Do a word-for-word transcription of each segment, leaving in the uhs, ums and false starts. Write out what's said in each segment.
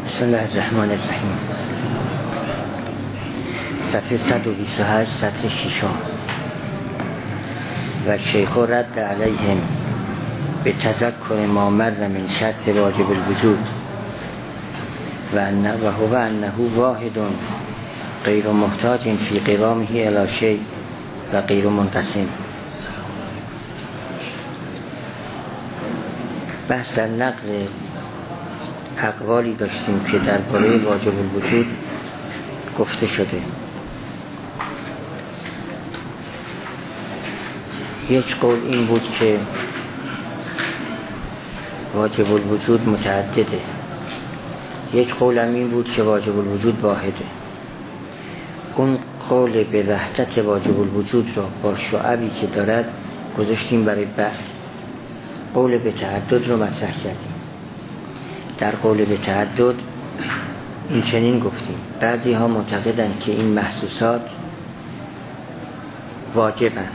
بسم الله الرحمن الرحیم. صفحه صد و بیست و هشت، سطر ششم. و شیخ رد علیهم به تذکر ما مر من شرط واجب الوجود و انه و هو انه واحد غیر محتاج فی قوامه الی شیء و غیر منقسم. بحث در نقل اقوالی داشتیم که درباره واجب الوجود گفته شده. یک قول این بود که واجب الوجود متعدده، یک قول هم این بود که واجب الوجود واحده. اون قول به وحدت واجب الوجود را با شعبی که دارد گذاشتیم برای بعد، قول به تعدد رو مطرح کردیم. در قول به تعدد این چنین گفتیم: بعضی ها معتقدند که این محسوسات واجبند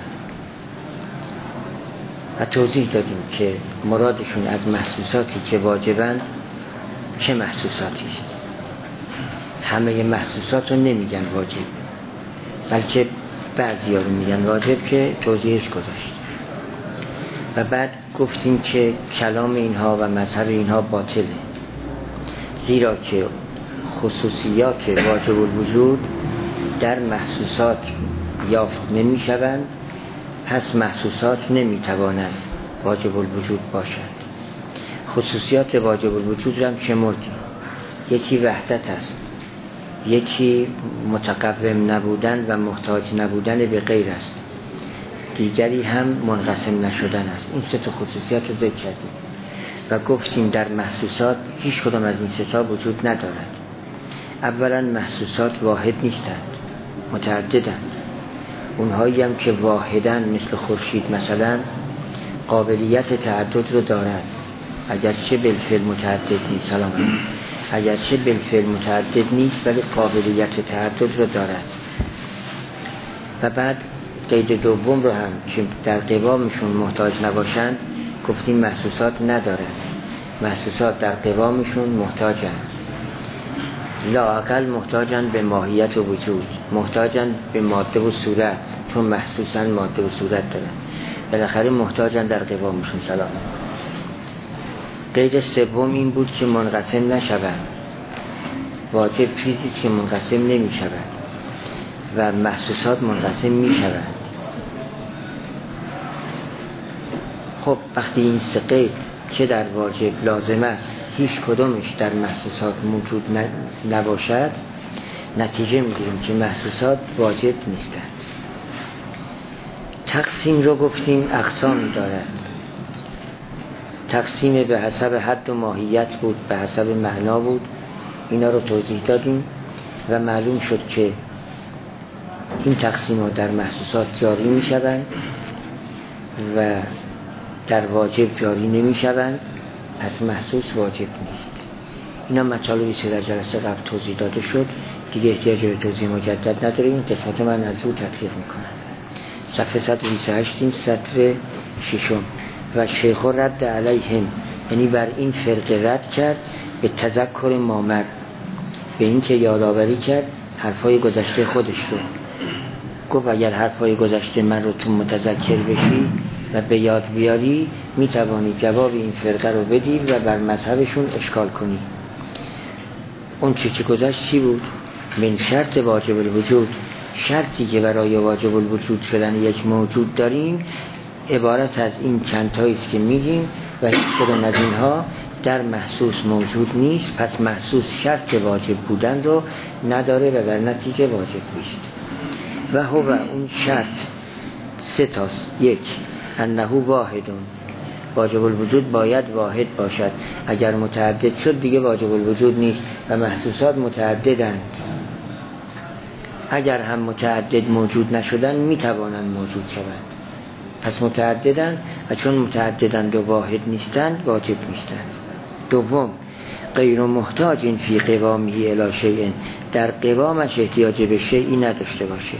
و توضیح دادیم که مرادشون از محسوساتی که واجبند چه محسوساتی است. همه محسوسات رو نمیگن واجب، بلکه بعضی ها رو میگن واجب که توضیحش گذاشت. و بعد گفتیم که کلام اینها و مذهب اینها باطله، زیرا که خصوصیات واجب الوجود در محسوسات یافت نمی شوند، پس محسوسات نمی توانند واجب الوجود باشند. خصوصیات واجب الوجود را هم شمردیم: یکی وحدت است، یکی متقوم نبودن و محتاج نبودن به غیر است، دیگری هم منقسم نشدن است. این سه تا خصوصیات رو ذکر کردیم و گفتیم در محسوسات هیچ کدام از این سه تا وجود ندارد. اولا محسوسات واحد نیستند، متعددند. اونهایی هم که واحدن مثل خورشید مثلا قابلیت تعدد رو دارد، اگرچه بالفعل متعدد نیست. سلام اگرچه بالفعل متعدد نیست ولی قابلیت تعدد رو دارد. و بعد قید دوم رو هم که در قوامشون محتاج نباشند گفتیم محسوسات ندارند. محسوسات در قوامشون محتاجند، لااقل محتاجند به ماهیت و وجود، محتاجند به ماده و صورت، چون محسوسن ماده و صورت دارن، بالاخره محتاجند در قوامشون. سلام. قید سوم این بود که منقسم نشوند. واجب چیزی که منقسم نمی شود و محسوسات منقسم می شود. خب وقتی این سه قید که در واجب لازم است هیچ کدومش در محسوسات موجود نباشد، نتیجه میگیریم که محسوسات واجب نیستند. تقسیم رو گفتیم اقسامی دارد. تقسیم به حسب حد و ماهیت بود، به حسب معنا بود. اینا رو توضیح دادیم و معلوم شد که این تقسیم ها در محسوسات جاری می شوند و در واجب جاری نمی شوند، پس محسوس واجب نیست. اینا مطالبی که در جلسه قبل توضیح داده شد، دیگه احتیاج به توضیح مجدد نداریم. این قسمت من از رو تطبیق میکنم. صفحه صد و بیست و هشت، سطر ششم. و شیخ رد علیهم، یعنی بر این فرقه رد کرد به تذکر مامر، به این که یادآوری کرد حرفای گذشته خودش رو. گفت اگر حرفای گذشته من رو تو متذکر بشی و به یاد بیاری میتوانی جواب این فرقه رو بدی و بر مذهبشون اشکال کنی. اون چی چی گذشت چی بود؟ من شرط واجب الوجود، شرطی که برای واجب الوجود شدن یک موجود داریم عبارت از این چند تایی است که میگیم و هیچ کدوم از اینها در محسوس موجود نیست، پس محسوس شرط واجب بودن رو نداره و در نتیجه واجب نیست. و هو اون شرط سه تاست. یک، انه واحدون، واجب الوجود باید واحد باشد. اگر متعدد شد دیگه واجب الوجود نیست و محسوسات متعددند. اگر هم متعدد موجود نشدن میتوانند موجود شوند، پس متعددند و چون متعددند و واحد نیستند واجب نیستند. دوم، غیر محتاج فی قوامه الی شیء، در قوامش احتیاج به شیئی نداشته باشه،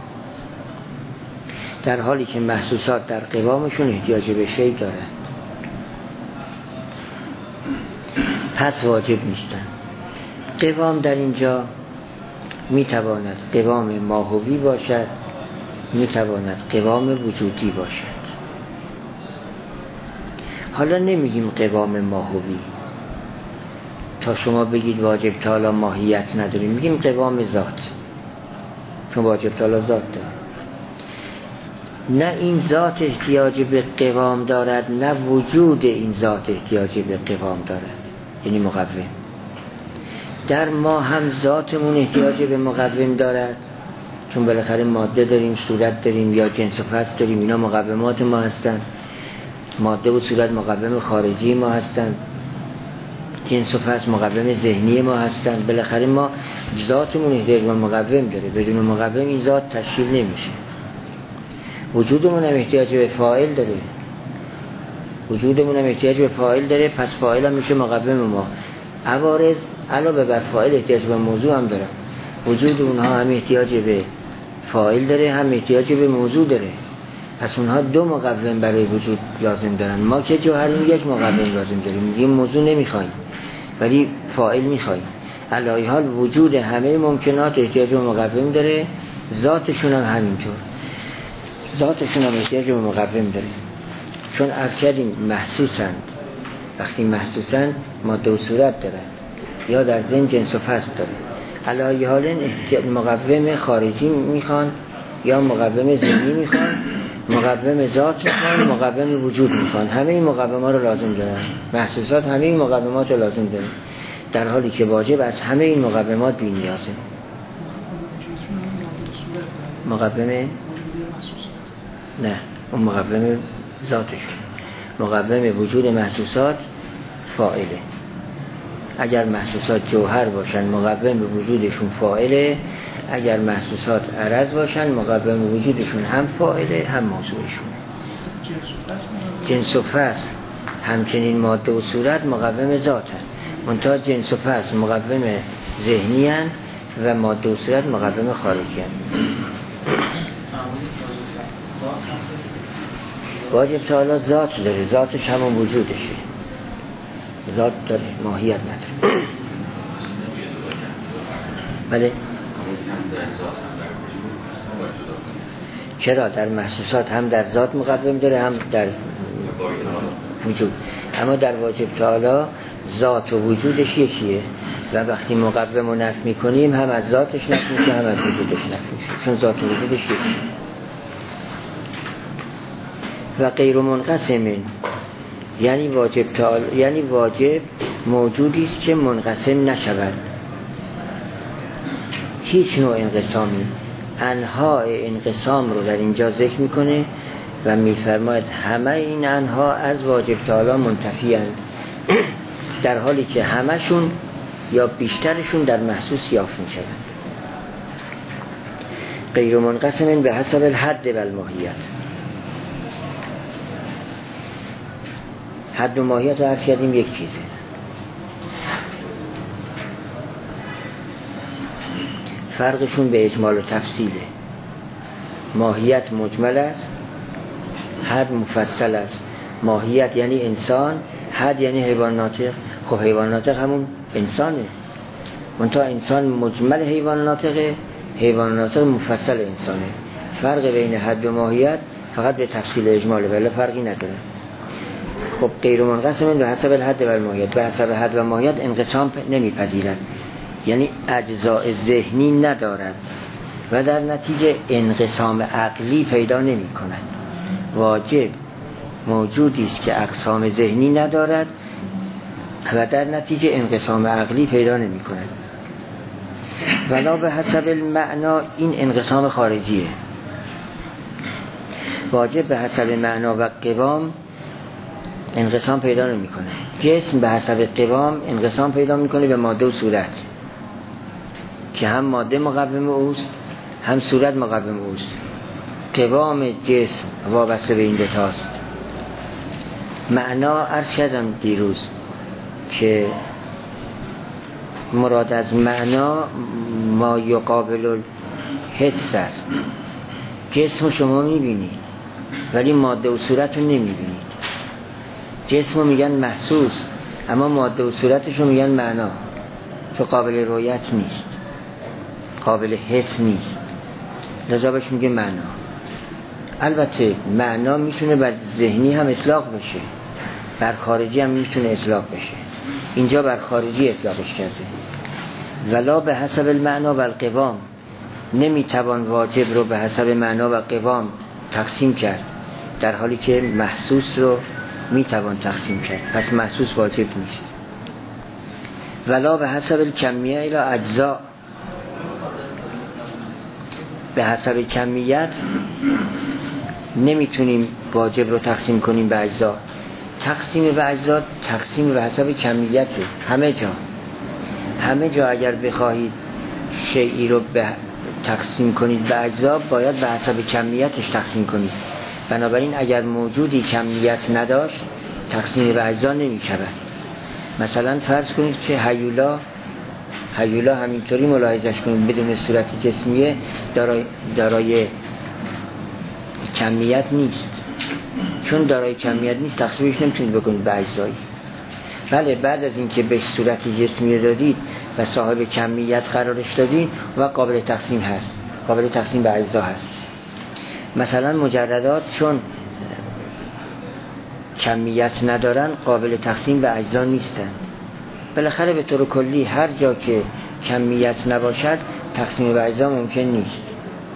در حالی که محسوسات در قوامشون احتیاج به شیء دارند، پس واجب نیستند. قوام در اینجا میتواند قوام ماهوی باشد، میتواند قوام وجودی باشد. حالا نمیگیم قوام ماهوی تا شما بگید واجب تعالی ماهیت نداریم، میگیم قوام ذات، چون واجب تعالی ذات داره. نه این ذات احتیاج به قوام دارد، نه وجود این ذات احتیاج به قوام دارد، یعنی مقوم. در ما هم ذاتمون احتیاج به مقوم دارد، چون بالاخره ماده داریم، صورت داریم یا جنس و فصل داریم، اینا مقومات ما هستن. ماده و صورت مقوم خارجی ما هستن، جنس و فصل مقوم ذهنی ما هستن. بالاخره ما ذاتمون احتیاج به مقوم داره، بدون مقوم این ذات تشکیل نمیشه. وجودمون هم احتیاج به فاعل داره، وجودمون هم احتیاج به فاعل داره، پس فاعل هم میشه مقوم ما. عوارض علاوه بر فاعل احتیاج به موضوع هم داره. وجود اونها هم احتیاج به فاعل داره، هم احتیاج به موضوع داره. پس اونها دو مقوم برای وجود لازم دارن. ما که جوهریم یک مقوم لازم داریم، میگیم موضوع نمیخوایم ولی فاعل میخوایم. علی حال وجود همه ممکنات احتیاج به مقوم داره، ذاتشون هم همینطور، ذاتشون هم احتیاج به مقوم داره. چون از کردیم محسوسند، وقتی محسوسند ماده و صورت دارن یا در ذهن جنس و فصل داره. علی حال مقوم خارجی میخوان یا مقوم ذهنی میخوان، مقوم ذات میخوان، مقوم وجود میخوان. همه این مقومات رو لازم دارن. محسوسات همه این مقومات رو لازم دارن، در حالی که واجب از همه این مقومات بی نیازه. مقوم نه، اون مقوم ذاتش. مقوم وجود محسوسات فاعله. اگر محسوسات جوهر باشن مقوم وجودشون فاعله، اگر محسوسات عرض باشن مقوم وجودشون هم فاعله هم موضوعشون. جنس و فصل همچنین ماده و صورت مقوم ذاتن، منتها جنس و فصل مقوم ذهنی هن و ماده و صورت مقوم خارجی هن. واجب تعالی ذات داره، ذاتش همون وجودشه، ذات داره، ماهیت نداره. بله چرا؟ در محسوسات هم در ذات مقوم داره هم در وجود، اما در واجب تعالی ذات و وجودش یکیه و وقتی مقوم رو نفی میکنیم هم از ذاتش نفی میشه هم از وجودش نفی میشه، چون ذات و وجودش یکیه. و غیر منقسم یعنی واجب تعالی، یعنی واجب موجودی است که منقسم نشود، هیچ نوع انقسامی. انواع انقسام رو در اینجا ذکر میکنه و میفرماید همه این انواع از واجب تعالی منتفی اند، در حالی که همشون یا بیشترشون در محسوس یافت میشوند. غیر منقسم به حسب الحد و الماهیت. حد و ماهیت رو عرض کردیم یک چیزه. فرقشون به اجمال و تفصیله. ماهیت مجمل است، حد مفصل است. ماهیت یعنی انسان، حد یعنی حیوان ناطق. خب حیوان ناطق همون انسانه، منتها انسان مجمل حیوان ناطقه، حیوان ناطق مفصل انسانه. فرق بین حد و ماهیت فقط به تفصیل اجماله، ولی فرقی نداره. خب غیر منقسم به حسب الحد و الماهیت، به حسب حد و ماهیت انقسام نمیپذیرد، یعنی اجزاء ذهنی ندارد و در نتیجه انقسام عقلی پیدا نمی کند. واجب موجودی است که اقسام ذهنی ندارد و در نتیجه انقسام عقلی پیدا نمی کند. ولا به حسب المعنا، این انقسام خارجیه. واجب به حسب معنا و قوام انقسام پیدا نمی کنه. جسم به حسب قوام انقسام پیدا می کنه به ماده و صورت، که هم ماده مقوم اوست هم صورت مقوم اوست. قوام جسم وابسته به این دوتاست. معنا عرض کردم دیروز که مراد از معنا ما یقابل الحس است. جسم شما میبینید ولی ماده و صورت رو نمیبینید. جسم رو میگن محسوس اما ماده و صورتش رو میگن معنا. که قابل رؤیت نیست، قابل حس نیست، لذا بهش میگه معنا. البته معنا میتونه بر ذهنی هم اطلاق بشه، بر خارجی هم میتونه اطلاق بشه. اینجا بر خارجی اطلاقش کرده. ولا به حسب المعنا و القوام، نمیتوان واجب رو به حسب معنا و قوام تقسیم کرد، در حالی که محسوس رو میتوان تقسیم کرد، پس محسوس واجب نیست. ولا به حسب الکمیه الی اجزا، به حسب کمیت نمیتونیم واجب رو تقسیم کنیم به اجزا. تقسیم به اجزا تقسیم به حسب کمیته. همه جا همه جا اگر بخواهید شیئی رو به تقسیم کنید به اجزا، باید به حسب کمیتش تقسیم کنید. بنابراین اگر موجودی کمیت نداشت تقسیم به اجزا نمی شود. مثلا فرض کنید که هیولا هیولا همینطوری ملاحظش کنید، بدون صورت جسمیه دارای, دارای کمیت نیست. چون دارای کمیت نیست تقسیمش نمیتونید بکنید به اجزایی. بله بعد از اینکه به صورت جسمی دادید و صاحب کمیت قرارش دادید و قابل تقسیم هست، قابل تقسیم به اجزا هست. مثلا مجردات چون کمیت ندارن قابل تقسیم به اجزا نیستن. بالاخره به طور کلی هر جا که کمیت نباشد تقسیم به اجزا ممکن نیست.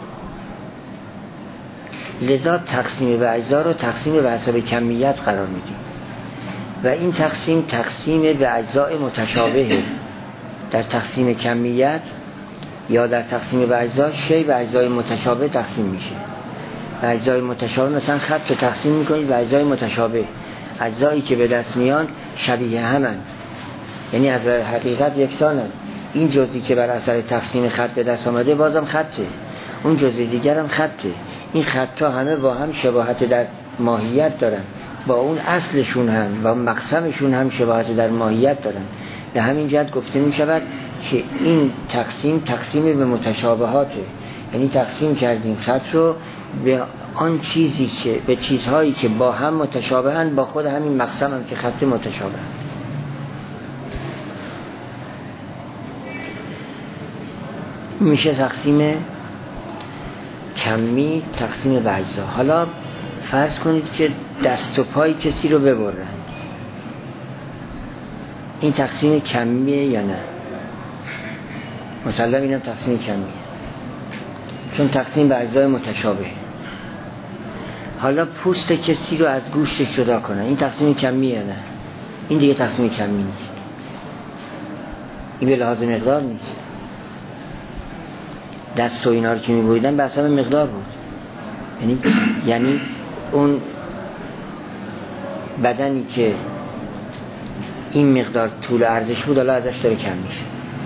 لذا تقسیم به اجزا رو تقسیم به حسب کمیت قرار میدیم و این تقسیم تقسیم به اجزاء متشابهه. در تقسیم کمیت یا در تقسیم به اجزا شی به اجزای متشابه تقسیم میشه. به اجزای متشابه مثلا خط رو تقسیم میکنید به اجزای متشابه، اجزایی که به دست میان شبیه همن، یعنی از حقیقت یکسانن. این جزئی که بر اثر تقسیم خط به دست آمده بازم خطه، اون جزء دیگر هم خطه. این خطا همه با هم شباهت در ماهیت دارن، با اون اصلشون هم و مقسمشون هم شباهت در ماهیت دارن. به همین جهت گفته می شود که این تقسیم تقسیم به متشابهاته، یعنی تقسیم کردیم خط رو به آن چیزی که به چیزهایی که با هم متشابهن، با خود همین مقسم هم که خط متشابه. میشه تقسیم کمی، تقسیم به اجزا. حالا فرض کنید که دست و پای کسی رو ببرن، این تقسیم کمیه یا نه؟ مسلم اینم تقسیم کمیه، چون تقسیم به اجزای متشابه. حالا پوست کسی رو از گوشتش جدا کنن، این تقسیم کمیه یا نه؟ این دیگه تقسیم کمی نیست، این به لحاظ مقدار نیست. دست و اینا رو که می‌بریدن به حسب مقدار بود، یعنی یعنی اون بدنی که این مقدار طول ارزش بود حالا ازش داره کم میشه.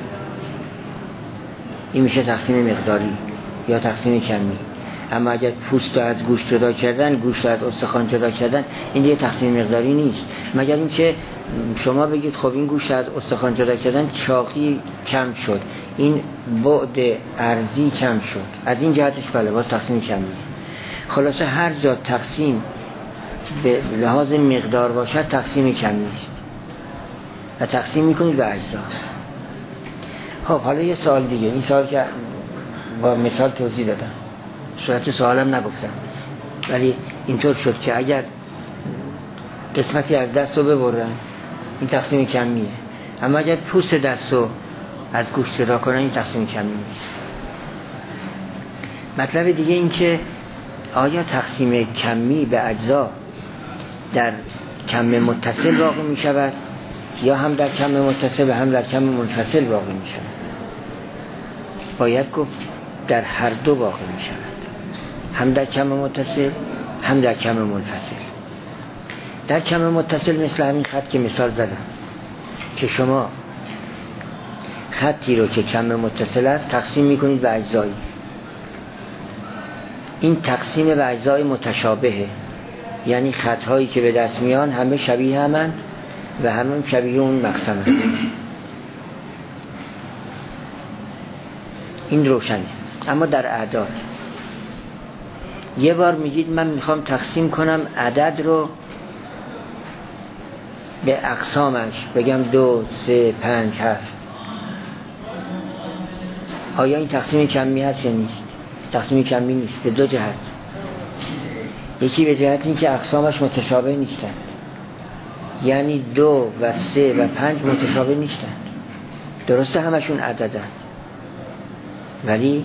این میشه تقسیم مقداری یا تقسیم کمی. اما اگر پوست رو از گوشت جدا کردن، گوشت رو از استخوان جدا کردن، این دیگه تقسیم مقداری نیست. مگر اینکه شما بگید خب این گوشت از استخوان جدا کردن چاقی کم شد، این بعد ارزی کم شد، از این جهتش بله باز تقسیم کمیه. خلاصه هر جا تقسیم به لحاظ مقدار باشد تقسیم کمی است و تقسیم میکنید به اجزا. خب حالا یه سوال دیگه، این سوال که با مثال توضیح دادم، صورت سوالم نگفتم، ولی اینطور شد که اگر قسمتی از دست رو ببرن این تقسیم کمیه، اما اگر پوست دست رو از گوشت جدا کنن این تقسیم کمی نیست. مطلب دیگه این که آیا تقسیم کمی به اجزا در کم متصل واقع می شود یا هم در کم متصل و هم در کم منفصل واقع می شود؟ باید گفت در هر دو واقع می شود، هم در کم متصل هم در کم منفصل. در کم متصل مثل همین خط که مثال زدم که شما خطی رو که کم متصل است تقسیم می کنید به اجزایی، این تقسیم به اجزای متشابهه، یعنی خطهایی که به دست میان همه شبیه همن و همه شبیه اون مقسمه. این روشنه. اما در اعداد یه بار میگید من میخوام تقسیم کنم عدد رو به اقسامش، بگم دو، سه، پنج، هفت، آیا این تقسیم کمی هست یا نیست؟ تقسیم کمی نیست، به دو جهت. یکی به جهت این که اقسامش متشابه نیستند، یعنی دو و سه و پنج متشابه نیستند، درسته همشون عددن، ولی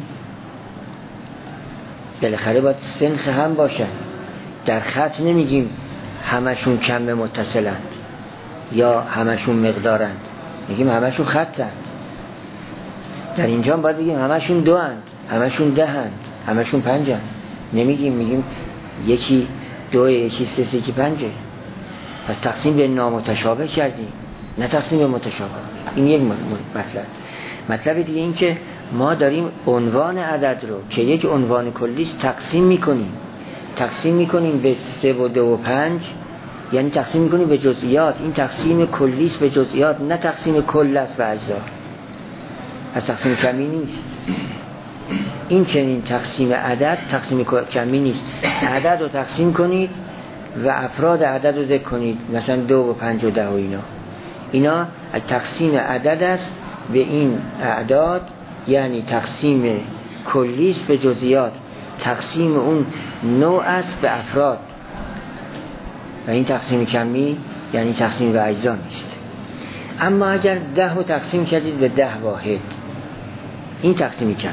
بالاخره باید سنخ هم باشن. در خط نمیگیم همشون کم متصلند یا همشون مقدارند، میگیم همشون خطند. در اینجا باید بگیم همشون دو اند، همشون ده اند، همشون پنج اند. نمیگیم، میگیم یکی دو، یکی سه، یکی پنجه. پس تقسیم به نامتشابه کردیم، نه تقسیم به متشابه. این یک مطلب. مطلب دیگه این که ما داریم عنوان عدد رو که یک عنوان کلیست تقسیم میکنیم. تقسیم میکنیم به سه و دو و پنج، یعنی تقسیم میکنیم به جزئیات. این تقسیم کلیست به جزئیات، نه تقسیم کل است به اجزا. از تقسیم کمی نیست. این چنین تقسیم عدد تقسیم کمی نیست. عدد رو تقسیم کنید و افراد عدد رو ذکر کنید، مثلا دو و پنج و ده و اینا. اینا تقسیم عدد است به این اعداد، یعنی تقسیم کلیست به جزئیات. تقسیم اون نوع است به افراد و این تقسیم کمی یعنی تقسیم به اجزا نیست. اما اگر ده رو تقسیم کردید به ده واحد، این تقسیم کمیه.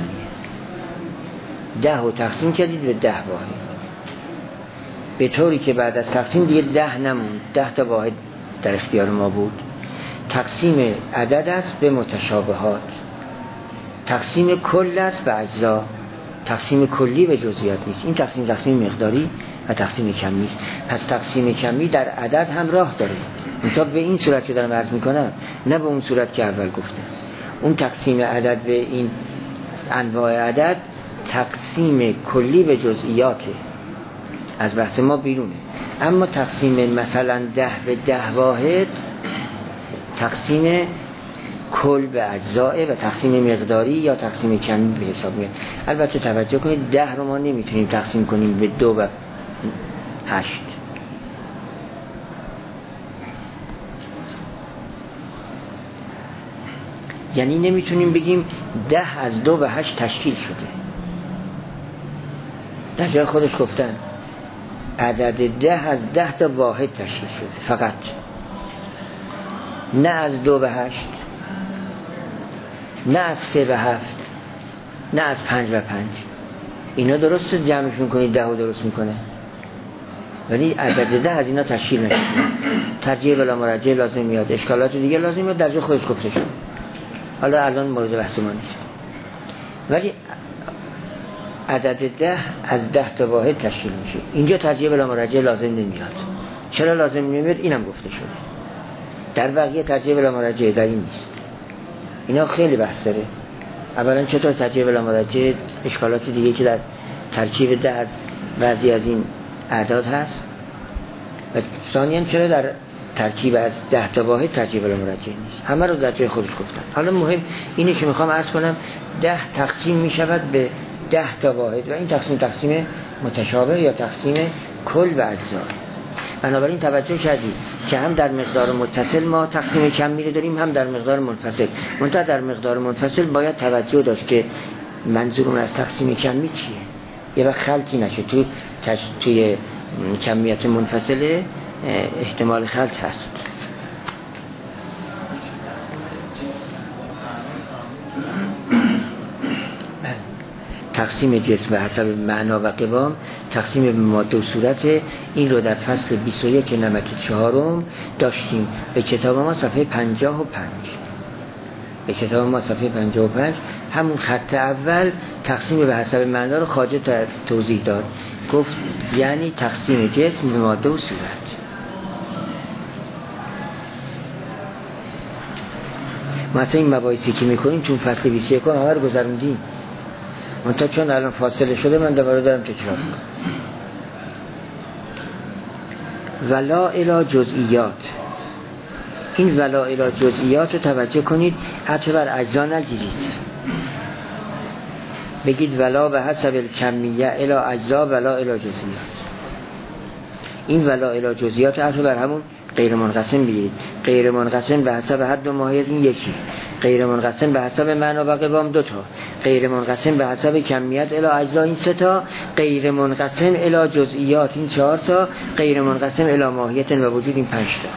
ده رو تقسیم کردید به ده واحد، به طوری که بعد از تقسیم دیگه ده نموند، ده تا واحد در اختیار ما بود. تقسیم عدد است به متشابهات، تقسیم کل است به اجزا، تقسیم کلی به جزئیات نیست. این تقسیم تقسیم مقداری و تقسیم کمی است. پس تقسیم کمی در عدد هم راه داره، منتها به این صورت که دارم عرض میکنم، نه به اون صورت که اول گفتم. اون تقسیم عدد به این انواع عدد تقسیم کلی به جزئیاته، از بحث ما بیرونه. اما تقسیم مثلا ده به ده واحد تقسیم کل به اجزاء و تقسیم مقداری یا تقسیم کمی به حساب میاد. البته توجه کنید ده رو ما نمیتونیم تقسیم کنیم به دو و هشت. یعنی نمیتونیم بگیم ده از دو و هشت تشکیل شده. در جای خودش گفتن عدد ده از ده تا واحد تشکیل شده فقط، نه از دو و هشت، نه از سه و هفت، نه از پنج و پنج. اینا درست جمعشون کنید ده و درست میکنه، ولی عدد ده از اینا تشکیل نشده. ترجیح بلا مرجع لازم میاد، اشکالات دیگه لازم میاد، در جای خودش گفته شد. حالا الان مورد بحث ما نیست، ولی عدد ده از ده تا واحد تشکیل میشه. اینجا ترجیح بلا مرجع لازم نمیاد. چرا لازم نمیاد؟ اینم گفته شده. در بقیه ترجیح بلا مرجع در این نیست. اینا خیلی بحث داره. اولا چطور ترجیح بلا مرجع، اشکالات دیگه که در ترکیب ده از بعضی از این اعداد هست، و ثانیاً چرا در ترکیب از ده تا واحد ترجیح بلا مرجع نیست. همه رو در جای خودش گفتن. حالا مهم اینه که میخوام عرض کنم ده تقسیم میشود به ده تا واحد و این تقسیم تقسیم متشابه یا تقسیم کل به اجزا. بنابراین توجه کردید که هم در مقدار متصل ما تقسیم کمی داریم، هم در مقدار منفصل. منتها در مقدار منفصل باید توجه داشت که منظورم از تقسیم کمی چیه، یه وقت خلطی نشه. تو تش... توی کمیت منفصله احتمال خلط هست. تقسیم جسم به حسب معنا و قوام، تقسیم به ماده و صورت، این رو در فصل بیست و یک نمک چهارم داشتیم. به کتاب ما صفحه پنجاه و پنج، به کتاب ما صفحه پنجاه و پنج همون خط اول تقسیم به حسب معنا رو خواجه توضیح داد. گفت یعنی تقسیم جسم به ماده و صورت. مثلا این مباحثی که میکنیم چون فصل بیست و یک همه رو گذروندیم، منتها چون الان فاصله شده من دوباره دارم تکرار میکنم. ولا الی جزئیات، این ولا الی جزئیات رو توجه کنید، حتی بر اجزا نگیرید. بگید ولا به حسب الکمیه الی اجزا ولا الی جزئیات. این ولا الی جزئیات حتی بر همون غیر منقسم بگیرید. غیر منقسم به حسب حد و ماهیت این یکی، غیر منقسم به حسب معنا و قوام دو تا، غیر منقسم به حسب کمیت الی اجزا این سه تا، غیر منقسم الی جزئیات این چهار تا، غیر منقسم الی ماهیت و وجود این پنج تا.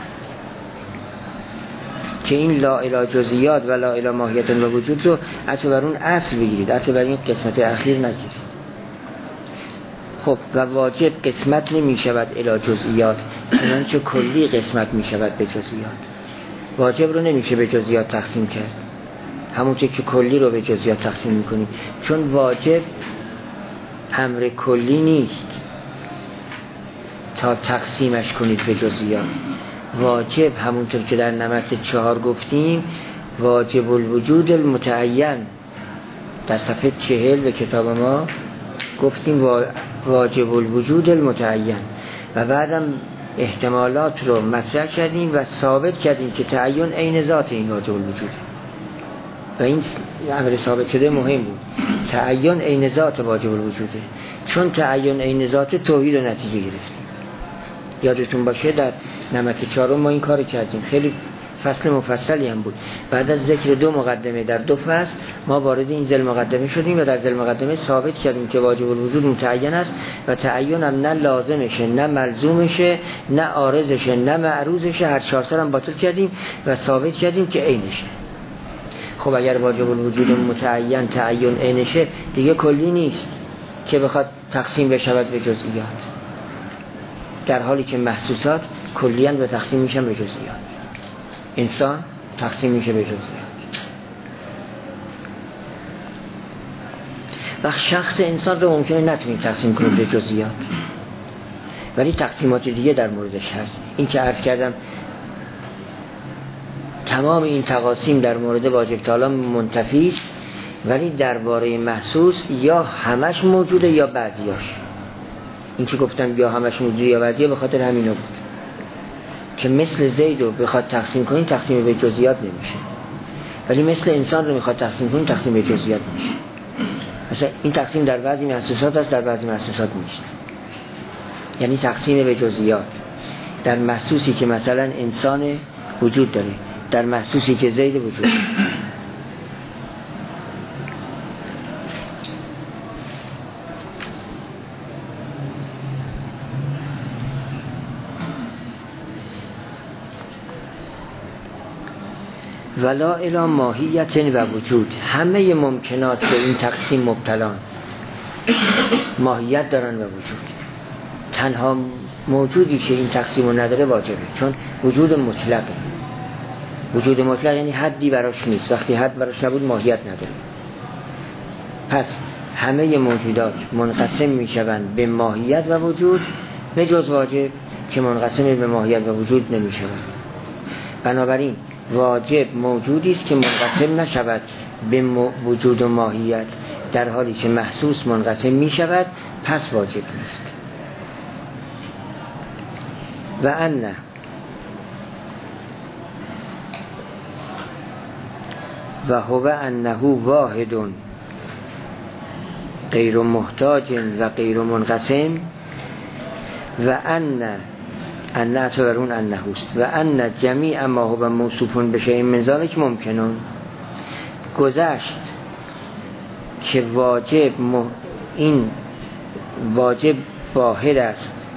که این لا الی جزئیات و لا الی ماهیت و وجود رو عطف بر اون اصل بگیرید، عطف بر این قسمت اخیر نگیرید. خب و واجب قسمت نمی شود الی جزئیات، چنانچه کلی قسمت می شود به جزئیات. واجب رو نمیشه به جزئیات تقسیم کرد، همونطور که کلی رو به جزئیات تقسیم میکنیم، چون واجب امر کلی نیست تا تقسیمش کنید به جزئیات. واجب همونطور که در نمط چهار گفتیم واجب الوجود المتعین، در صفحه چهل به کتاب ما گفتیم واجب الوجود المتعین و بعدم احتمالات رو مطرح کردیم و ثابت کردیم که تعین عین ذات این واجب الوجود و این امر ثابت شده مهم بود. تعین عین ذات واجب الوجوده، چون تعین عین ذات توحید و نتیجه گرفتیم. یادتون باشه در نمط چهارم ما این کار کردیم، خیلی فصل مفصلی هم بود. بعد از ذکر دو مقدمه در دو فصل ما وارد این ذیل مقدمه شدیم و در ذیل مقدمه ثابت کردیم که واجب الوجود متعین است و تعین هم نه لازمشه نه ملزومشه نه عارضشه نه معروضشه، هر چهار تا هم باطل کردیم و ثابت کردیم که عینشه. خب اگر واجب الوجود متعین تعین عینشه دیگه کلی نیست که بخواد تقسیم بشود به جزئیات، در حالی که محسوسات کلیاً به تقسیم میشن به جزئیات. انسان تقسیم میشه به جزئیات و شخص انسان رو ممکنه نتونید تقسیم کنید به جزئیات، ولی تقسیمات دیگه در موردش هست. این که عرض کردم تمام این تقاسیم در مورد واجب تعالی منتفی است، ولی درباره محسوس یا همش موجوده یا بعضیاش. این که گفتم یا همش موجوده یا بعضیه به خاطر همینو بود که مثل زید رو بخواد تقسیم کنین تقسیم به جزئیات نمیشه، ولی مثل انسان رو میخواد تقسیم کنین تقسیم به جزئیات میشه. مثلا این تقسیم در بعضی محسوسات است، در بعضی محسوسات نیست. یعنی تقسیم به جزئیات در محسوسی که مثلا انسان وجود داره، در محسوسی که زید وجود داره. ولا الی ماهیت و وجود، همه ممکنات به این تقسیم مبتلان، ماهیت دارن و وجود. تنها موجودی که این تقسیم رو نداره واجبه، چون وجود مطلقه. وجود مطلق یعنی حدی براش نیست، وقتی حد براش نبود ماهیت نداره. پس همه موجودات منقسم میشوند به ماهیت و وجود به جز واجب که منقسم به ماهیت و وجود نمیشوند. بنابراین واجب موجودی است که منقسم نشود به وجود و ماهیت، در حالی که محسوس منقسم می شود، پس واجب نیست. و ان و هو انه واحد غیر محتاج و غیر منقسم و ان ان اعتبرون انه است و ان جمیع ما هو موصوفون بشه من ذلک ممکنون. گذشت که واجب م... این واجب واحد است،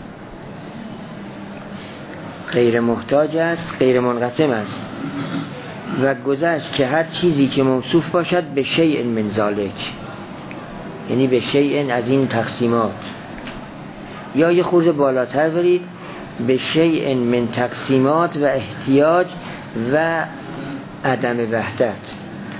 غیر محتاج است، غیر منقسم است و گذشت که هر چیزی که موصوف باشد به شیء من ذلک، یعنی به شیء از این تقسیمات، یا یه خورده بالاتر برید به شیء من تقسیمات و احتیاج و عدم وحدت،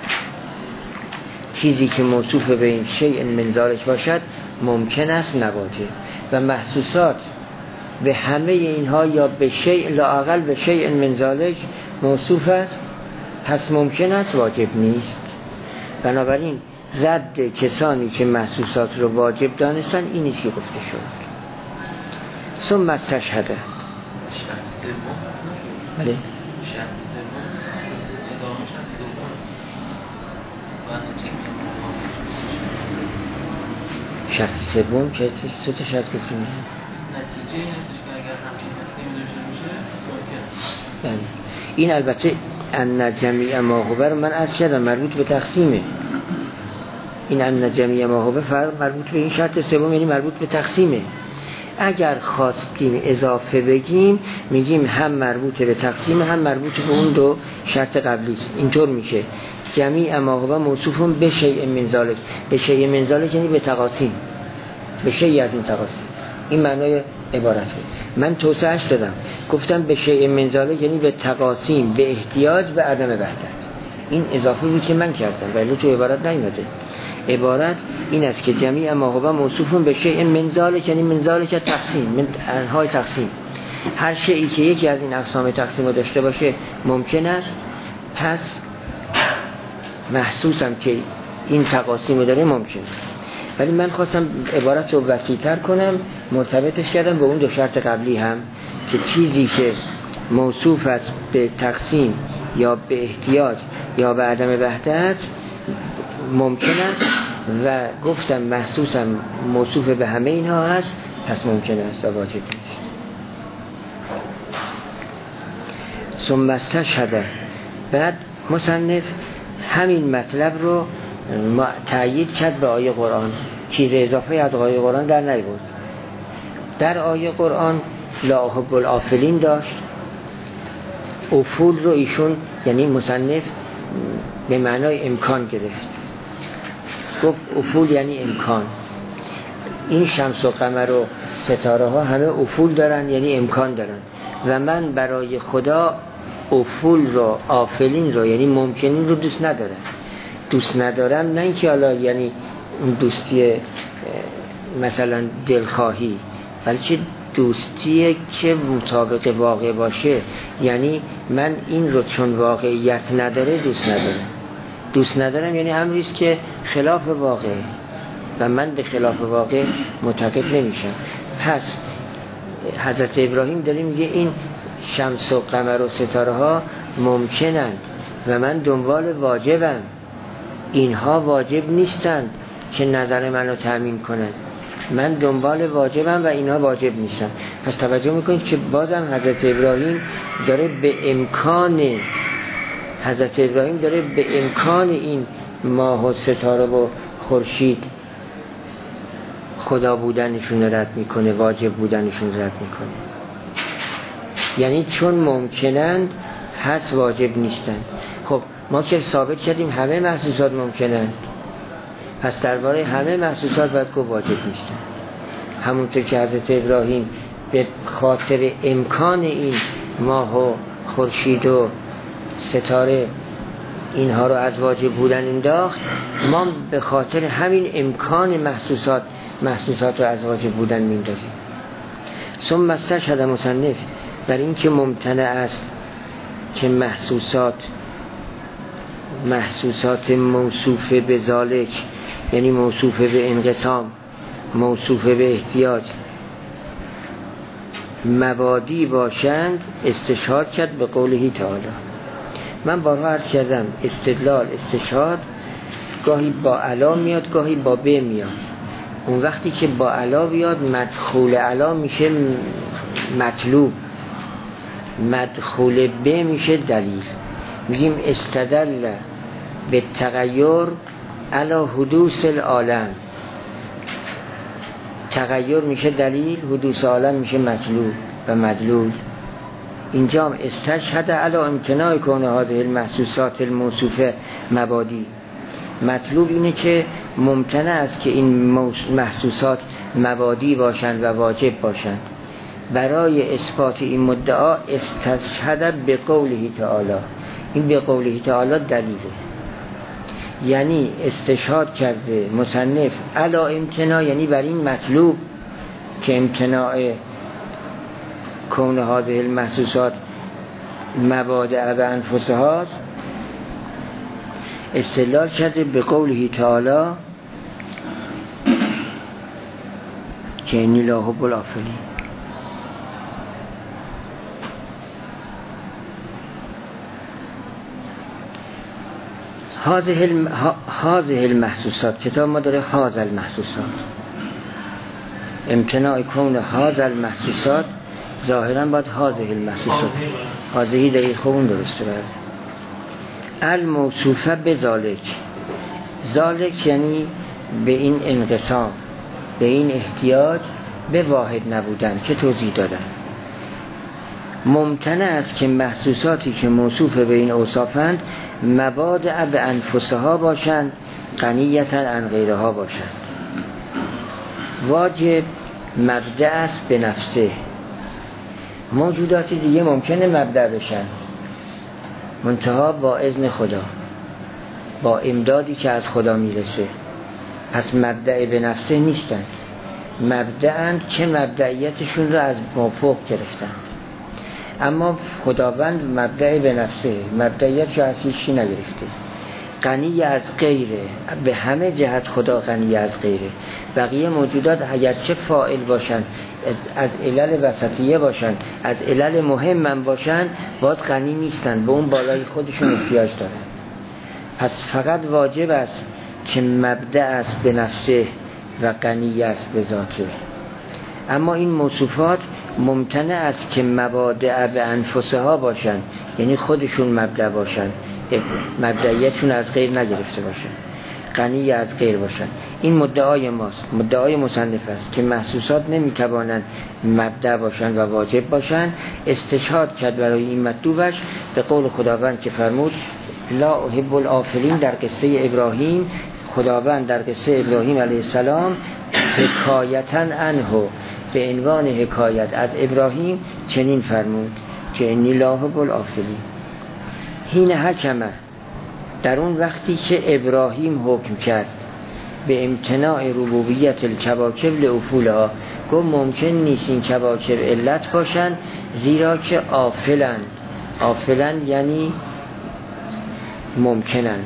چیزی که موصوف به این شیء من ذلک باشد ممکن است نواجب و محسوسات به همه اینها یا به شیء لااقل به شیء من ذلک موصوف است، پس ممکن است واجب نیست. بنابراین رد کسانی که محسوسات رو واجب دانستن اینی که گفته شد. ثم استشهده بله شرط سوم که سه تا شرط گفتیم نتیجه این هستش که اگر همچین تقسیمی داشته باشه. این البته ان جمیع ما هو رو من از کردم مربوط به تقسیمه. این ان جمیع ما هو مربوط به این شرط سوم، یعنی مربوط به تقسیمه. اگر خواستیم اضافه بگیم میگیم هم مربوط به تقسیم هم مربوط به اون دو شرط قبلی است. اینطور میشه جمیع ما هو موصوفون به شیء من ذلک. به شیء من ذلک یعنی به تقاسیم، به شیء از این تقاسیم. این معنای عبارته. من توسعهش دادم گفتم به شیء من ذلک یعنی به تقاسیم، به احتیاج، به عدم وحدت. این اضافه بود که من کردم ولی تو عبارت نیومده. عبارت این است که جمیع ما هو موصوفون به شیء من ذلک یعنی من ذلک تقسیم، من انواع تقسیم. هر شیئی که یکی از این اقسام تقسیم رو داشته باشه ممکن است، پس محسوسم که این تقاسیم رو داره ممکن. ولی من خواستم عبارت رو وسیع‌تر کنم، مرتبطش کردم به اون دو شرط قبلی هم که چیزی که موصوف است به تقسیم یا به احتیاج یا به عدم وحدت ممکن است و گفتم محسوسم موصوف به همه اینها هست، پس ممکن است و واجب نیست. ثم استشهد، بعد مصنف همین مطلب رو تأیید کرد به آیه قرآن، چیز اضافه از آیه قرآن در نیاورد. در آیه قرآن لا احب الافلین داشت، افول رو ایشون یعنی مصنف به معنای امکان گرفت، گفت افول یعنی امکان. این شمس و قمر و ستاره ها همه افول دارن یعنی امکان دارن و من برای خدا افول رو، آفلین رو یعنی ممکنین رو دوست ندارم. دوست ندارم نه اینکه حالا یعنی دوستی مثلا دلخواهی، بلکه دوستی که مطابق واقع باشه. یعنی من این رو چون واقعیت نداره دوست ندارم. دوست ندارم یعنی امریست که خلاف واقع و من به خلاف واقع معتقد نمیشم. پس حضرت ابراهیم داره میگه این شمس و قمر و ستاره ها ممکنن و من دنبال واجبم، اینها واجب نیستند که نظر منو تأمین کنن. من دنبال واجبم و اینها واجب نیستن. پس توجه میکنید که بازم حضرت ابراهیم داره به امکان حضرت ابراهیم داره به امکان این ماه و ستاره و خورشید خدا بودنشون رد میکنه، واجب بودنشون رد میکنه. یعنی چون ممکنن هست واجب نیستن. خب ما که ثابت کردیم همه محسوسات ممکنن، پس درباره همه محسوسات باید گفت واجب نیستن. همونطور که حضرت ابراهیم به خاطر امکان این ماه و خورشید و ستاره اینها رو از واجب بودن انداخت، ما به خاطر همین امکان محسوسات محسوسات رو از واجب بودن میندازیم. ثم استشهد مصنف بر این که ممتنع است که محسوسات محسوسات موصوف به ذالک یعنی موصوف به انقسام، موصوف به احتیاج مبادی باشند، استشهاد کرد به قوله تعالی. من بارها عرض کردم استدلال استشهاد گاهی با علا میاد گاهی با ب میاد. اون وقتی که با علا بیاد مدخول علا میشه مطلوب، مدخول ب میشه دلیل. میگیم استدل به تغییر علا حدوث العالم، تغییر میشه دلیل، حدوث عالم میشه مطلوب و مدلول. اینجا هم استشهد علا امتناع کونه هذه المحسوسات الموصوفه مبادی. مطلوب اینه که ممتنع است که این محسوسات مبادی باشند و واجب باشند. برای اثبات این مدعا استشهد به قوله تعالی. این به قوله تعالی دلیله، یعنی استشهاد کرده مصنف علا امتناع یعنی بر این مطلوب که امتناع کون هذه المحسوسات مبادع به انفسها است، استدلال کرده به قوله تعالی که انی لا احب الافلین. هذه المحسوسات، کتاب ما داره هذه المحسوسات، امتناع کون هذه المحسوسات ظاهرا باید هذه المحسوسات، هذه دقیق خوبون درسته برد الموصوفه به ذالک. ذالک یعنی به این انقسام، به این احتیاج به واحد نبودن که توضیح دادن. ممتنع است که محسوساتی که موصوف به این اوصافند مبادع به انفسها باشند، غنیتا عن غیرها باشند. واجب مبدأ است به نفسه. موجودات دیگه ممکنه مبدأ بشن، منتها با اذن خدا، با امدادی که از خدا میرسه. پس مبدأ به نفسه نیستن، مبدأند که مبدئیتشون رو از مافوق گرفتن. اما خداوند مبدأ به نفسه، مبدئیت رو از هیچی نگرفته. غنی از غیره، به همه جهت خدا غنی از غیره. بقیه موجودات اگرچه فاعل باشن، از علل وسطیه باشن، از علل مهم باشن، باز غنی نیستن، به اون بالای خودشون احتیاج دارن. پس فقط واجب است که مبدأ است به نفسه و غنی است به ذاته. اما این موصوفات ممتنع است که مبادع به انفسها باشن، یعنی خودشون مبدأ باشن، مبدئیتشون از غیر نگرفته باشن، غنی از غیر باشن. این مدعای ماست، مدعای مصنف است که محسوسات نمیتوانند مبدأ باشن و واجب باشن. استشهاد کرد برای این مطلوبش به قول خداوند که فرمود لا احب الآفلین در قصه ابراهیم. خداوند در قصه ابراهیم علیه السلام حکایتاً عنه، به عنوان حکایت از ابراهیم چنین فرمود که انی لا احب الآفلین. حین حکمه، در اون وقتی که ابراهیم حکم کرد به امتناع ربوبیت الکواکب لافولها، گفت ممکن نیست این کواکب علت باشن زیرا که آفلن. آفلن یعنی ممکنن،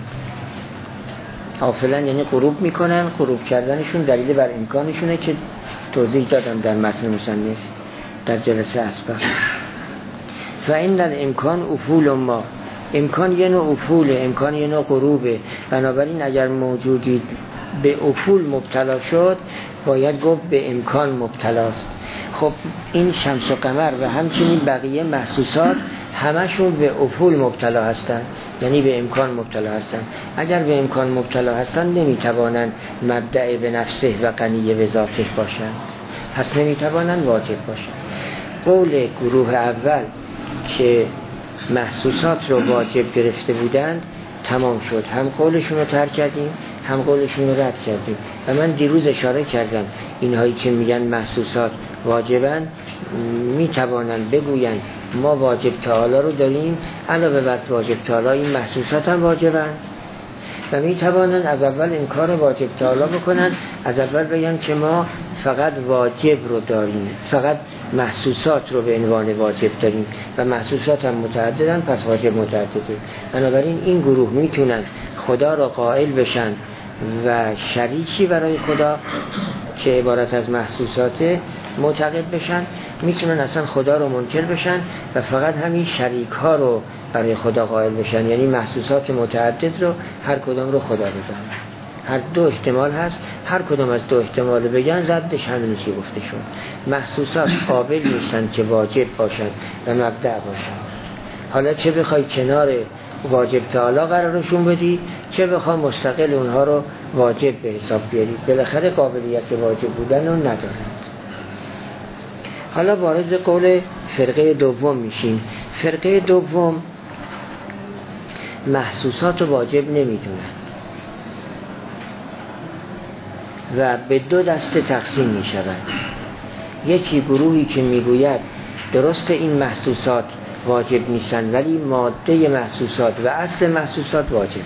آفلن یعنی غروب میکنن. غروب کردنشون دلیل بر امکانشونه که توضیح دادم در متن مصنف در جلسه اسبق. فإن الامکان افول ما، امکان یه نوع افول، امکان یه نوع غروبه. بنابراین اگر موجودی به افول مبتلا شد باید گفت به امکان مبتلاست. خب این شمس و قمر و همچنین بقیه محسوسات همشون به افول مبتلا هستن، یعنی به امکان مبتلا هستن. اگر به امکان مبتلا هستن نمیتوانند مبدأ به نفسه و غنی به ذاته باشند، پس نمیتوانند واجب باشند. قول گروه اول که محسوسات رو واجب گرفته بودند تمام شد. هم قولشون رو ترک کردیم، هم قولشون رو رد کردیم. و من دیروز اشاره کردم اینهایی که میگن محسوسات واجبن میتوانند بگوین ما واجب تعالی رو داریم، علاوه بر واجب تعالی این محسوسات هم واجبن، و میتوانند از اول این کار واجب تعالی بکنن، از اول بگن که ما فقط واجب رو داریم، فقط محسوسات رو به عنوان واجب داریم و محسوسات هم متعددن پس واجب متعدده. بنابراین این گروه میتونن خدا را قائل بشن و شریکی برای خدا که عبارت از محسوسات معتقد بشن، میتونن اصلا خدا رو منکر بشن و فقط همین شریک ها رو برای خدا قائل بشن، یعنی محسوسات متعدد رو هر کدام رو خدا بدن. هر دو احتمال هست، هر کدام از دو احتمال بگن ردش همین چی گفته شد. محسوسات قابل نیستن که واجب باشن و مبدأ باشن. حالا چه بخوای کنار واجب تعالی قرارشون بدی، چه بخوای مستقل اونها رو واجب به حساب بیاری، بالاخره قابلیت واجب بودن رو ندارند. حالا وارد قول فرقه دوم میشیم. فرقه دوم محسوسات واجب نمیدونن و به دو دسته تقسیم میشوند. یکی گروهی که میگوید درست این محسوسات واجب نیستن ولی ماده محسوسات و اصل محسوسات واجبه.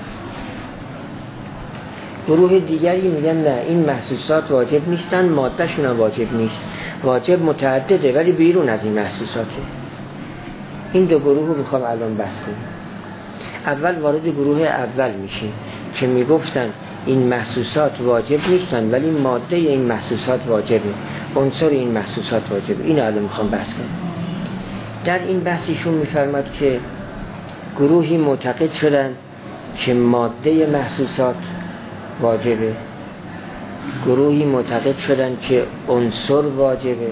گروه دیگری میگن نه، این محسوسات واجب نیستن، ماده شون هم واجب نیست، واجب متعدده ولی بیرون از این محسوساته. این دو گروه رو میخوام الان بحث کنیم. اول وارد گروه اول میشیم که میگفتن این محسوسات واجب نیستن ولی ماده این محسوسات واجبه، عنصر این محسوسات واجبه. این الان میخوام بحث کنیم. در این بحثیشون میفرماد که گروهی معتقد شدن که ماده محسوسات واجبه، گروهی معتقد شدن که عنصر واجبه،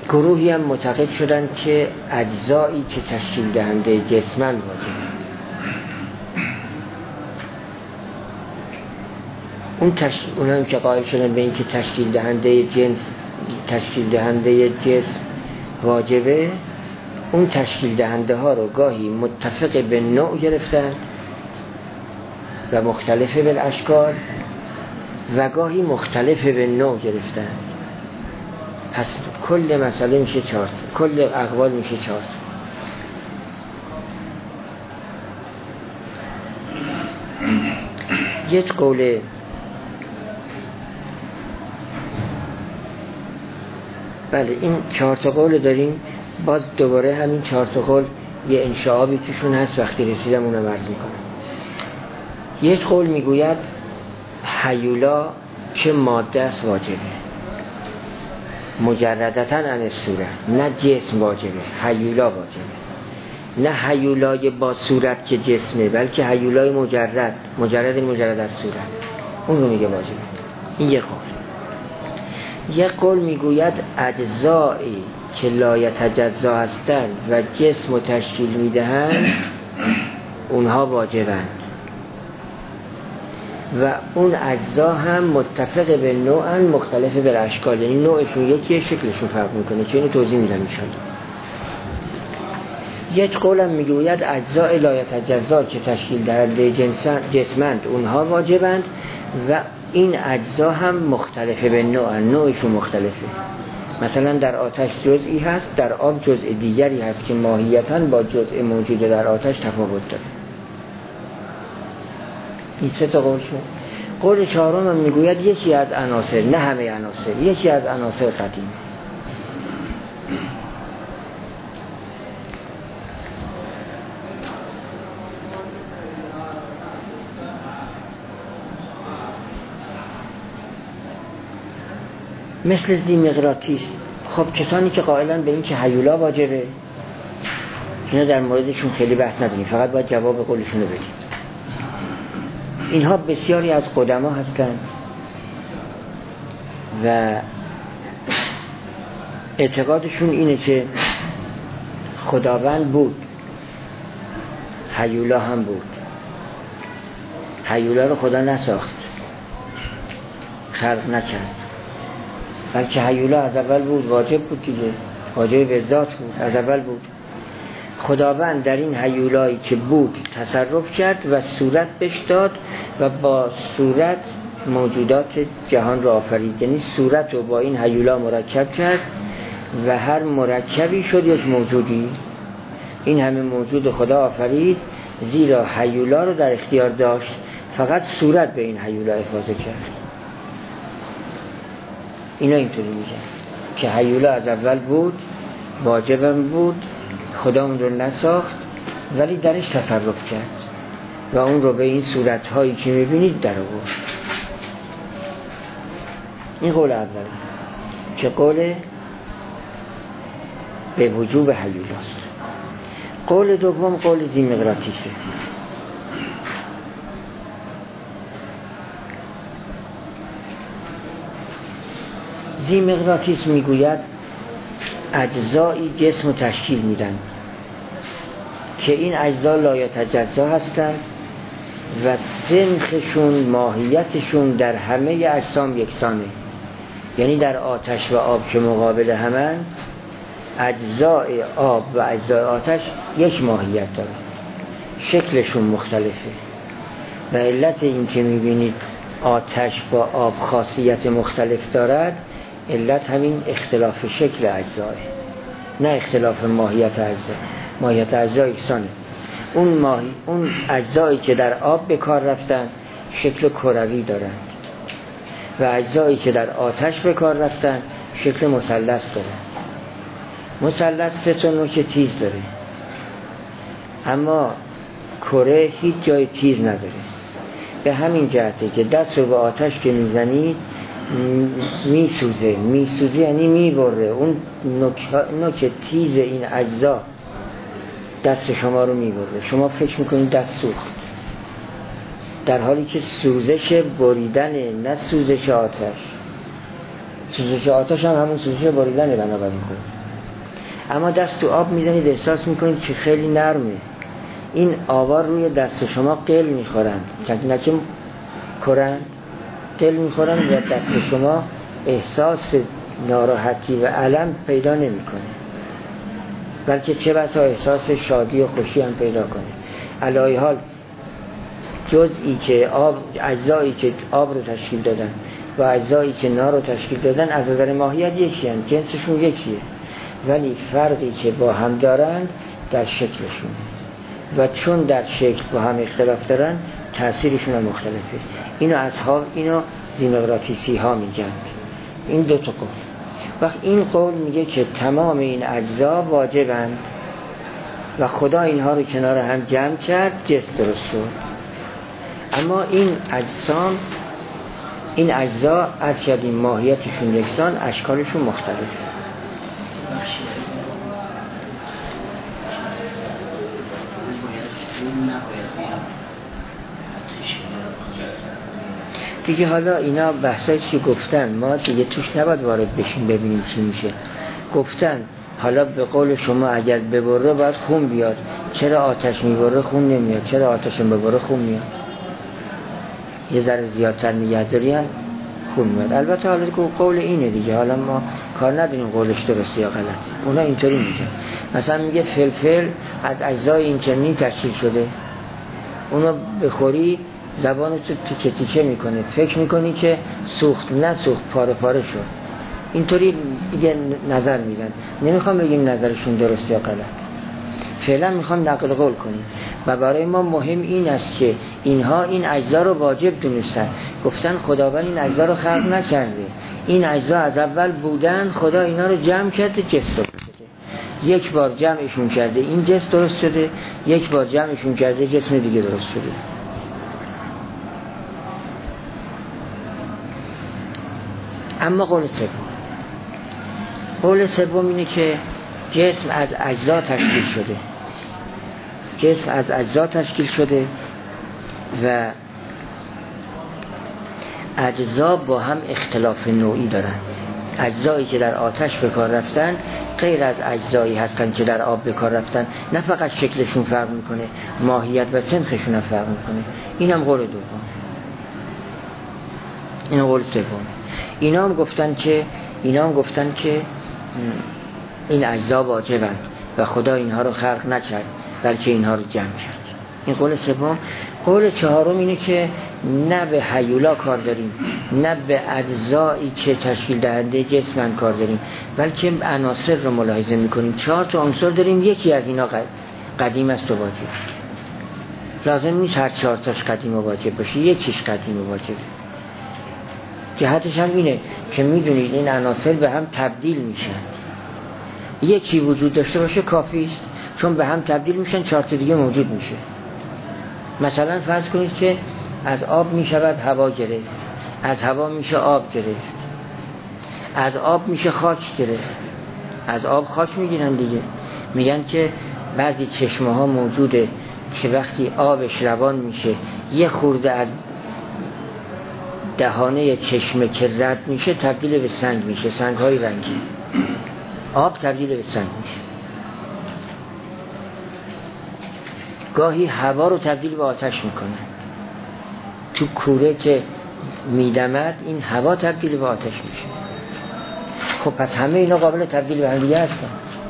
گروهی هم معتقد شدن که اجزایی که تشکیل دهنده جسمن واجبه. اون تش... اونم که قائل شدن به این که تشکیل دهنده جنس تشکیل دهنده جسم واجبه، اون تشکیل دهنده ها رو گاهی متفق به نوع گرفتن و مختلف به اشکال و گاهی مختلف به نوع گرفتن. پس کل مسئله میشه چهار، کل اقوال میشه چهار. یک قول بله این چهار تا قول داریم. باز دوباره همین چهار تا قول یه انشعابی توشون هست، وقتی رسیدم اونم عرض میکنم. یک قول میگوید هیولا که ماده است واجبه مجردتاً عن الصورت، نه جسم واجبه، هیولا واجبه، نه هیولای با صورت که جسمه، بلکه هیولای مجرد مجرد مجرد از صورت، اون رو میگه واجبه. این یک قول. یک قول میگوید اجزایی که لا یتجزا هستند و جسم و تشکیل میدهند اونها واجبند و اون اجزا هم متفق به نوعن مختلف به اشکال، یعنی نوعشون یکیه، شکلشون فرق میکنه. چه اینو توضیح میدم انشاءالله. یک قول هم میگوید اجزا لا یتجزا که تشکیل دهنده جسمند اونها واجبند و این اجزا هم مختلف به نوعن، نوعشون مختلفه. مثلا در آتش جزئی هست، در آب جزء دیگری هست که ماهیتاً با جزء موجود در آتش تفاوت داره. این سه تا قول شد. قول چهارم هم میگوید یکی از عناصر، نه همه عناصر، یکی از عناصر قدیم مثل ذی‌مقناطیس. خب کسانی که قائلن به این که هیولا واجبه، اینا در موردشون خیلی بحث نداریم، فقط باید جواب قولشون رو بدیم. اینها بسیاری از قدما هستند و اعتقادشون اینه که خداوند بود، هیولا هم بود. هیولا رو خدا نساخت، خلق نکرد، بلکه هیولا از اول بود، واجب بود دیگه، واجب به ذات بود، از اول بود. خداوند در این هیولایی که بود تصرف کرد و صورت بهش داد و با صورت موجودات جهان را آفرید. یعنی صورت رو با این هیولا مرکب کرد و هر مرکبی شد یک موجودی. این همه موجود خدا آفرید زیرا هیولا رو در اختیار داشت، فقط صورت به این هیولا افاضه کرد. اینا اینطوری میگن که هیولا از اول بود، واجبم بود، خدا اون رو نساخت ولی درش تصرف کرد و اون رو به این صورتهایی که میبینید در آورد. این قول اول که قول به وجوب هیولاست. قول دوم قول ذی‌مقناطیسه. ذی‌مقناطیس میگوید اجزایی جسم رو تشکیل میدن که این اجزا لا یتجزا هستند و سنخشون، ماهیتشون در همه اجسام یکسانه. یعنی در آتش و آب که مقابل همن، اجزای آب و اجزای آتش یک ماهیت دارن، شکلشون مختلفه و علت این که میبینید آتش با آب خاصیت مختلف دارد، علت همین اختلاف شکل اجزاه، نه اختلاف ماهیت اجزا. ماهیت اجزا یکسانه. اون ماهی اون اجزایی که در آب به کار رفتن شکل کروی دارند و اجزایی که در آتش به کار رفتن شکل مثلث دارند. مثلث سه تا نوک تیز داره، اما کره هیچ جای تیز نداره. به همین جهته که دست رو به آتش که میزنی میسوزه. میسوزه یعنی میبره. اون نوک, نوک تیز این اجزا دست شما رو میبره، شما فکر میکنید دست سوخت، در حالی که سوزش بریدنه، نه سوزش آتش. سوزش آتش هم همون سوزش بریدنه. بنابراین کن اما دست تو آب میزنید احساس میکنید که خیلی نرمه. این آبا روی دست شما قل میخورند، نه که کرند، قل میخورند و دست شما احساس ناراحتی و الم پیدا نمیکنه، بلکه چه بسا احساس شادی و خوشی هم پیدا کنه. علی حال جزئی که آب، اجزایی که آب رو تشکیل دادن و اجزایی که نار رو تشکیل دادن از نظر ماهیت یکی هستند، جنسشون یکیه، ولی فرقی که با هم دارن در شکلشون و چون در شکل با هم اختلاف دارن تأثیرشون هم مختلفه. اینو اصحاب اینو زیمقراطیسی ها میگن. این دو تا قول. وقت این قول میگه که تمام این اجزا واجبند و خدا اینها رو کنار هم جمع کرد، جسم درست شد. اما این اجسام، این اجزا از کردیم ماهیتشون یکسان، اشکالشون مختلف. دیگه حالا اینا بحثایی که گفتن ما دیگه توش نباید وارد بشیم ببینیم چی میشه. گفتن حالا به قول شما اگر ببره باید خون بیاد، چرا آتش میبره خون نمیاد؟ چرا آتش ببره خون میاد؟ یه ذره زیادتر نگهداری هم خون میاد. البته حالا قول اینه دیگه، حالا ما کار نداریم قولش درسته یا غلطه. اونا اینطوری میگن، مثلا میگه فلفل از اجزای این چنین تشکیل شده، اونو بخوری زبانت رو تیکه تیکه میکنه، فکر میکنی که سوخت، نه سوخت، پاره پاره شد. اینطوری دیگه نظر میدن. نمیخوام بگیم نظرشون درست یا غلط، فعلا میخوام نقل قول کنیم. و برای ما مهم این است که اینها این اجزا رو واجب دونستن. گفتن خداوند این اجزا رو خلق نکرده، این اجزا از اول بودن، خدا اینا رو جمع کرده، جسم درست شده. یک بار جمعشون کرده این جسم درست شده، یک بار جمعشون کرده جسم دیگه درست شده. اما قول سوم، قول سوم اینه که جسم از اجزا تشکیل شده، جسم از اجزا تشکیل شده و اجزا با هم اختلاف نوعی دارن. اجزایی که در آتش به کار رفتن غیر از اجزایی هستن که در آب به کار رفتن. نه فقط شکلشون فرق میکنه، ماهیت و سنخشون هم فرق میکنه. اینم قول دوم، این قول سوم. اینا هم گفتن که اینا هم گفتن که این اجزا واجبن و خدا اینها رو خلق نکرد بلکه اینها رو جمع کرد. این قول سوم. قول چهارم اینه که نه به هیولا کار داریم، نه به اجزایی که تشکیل دهنده جسمن کار داریم، بلکه عناصر رو ملاحظه میکنیم. چهار تا عنصر داریم، یکی از اینا قدیم است و واجب. لازم نیست هر چهار تاش قدیم و واجب باشه، یکیش قدیم و واجب. جهتش هم اینه که میدونید این عناصر به هم تبدیل میشن. یکی وجود داشته باشه کافی است، چون به هم تبدیل میشن چهار تا دیگه موجود میشه. مثلا فرض کنید که از آب میشود هوا گرفت، از هوا میشه آب گرفت، از آب میشه خاک گرفت. از آب خاک میگیرن دیگه. میگن که بعضی چشمه ها موجوده که وقتی آبش روان میشه یه خورده از دهانه چشمه که رد میشه تبدیل به سنگ میشه، سنگ های رنگی. آب تبدیل به سنگ میشه. گاهی هوا رو تبدیل به آتش میکنه. تو کوره که میدمد این هوا تبدیل به آتش میشه. خب پس همه اینا قابل تبدیل به هم دیگه هستن.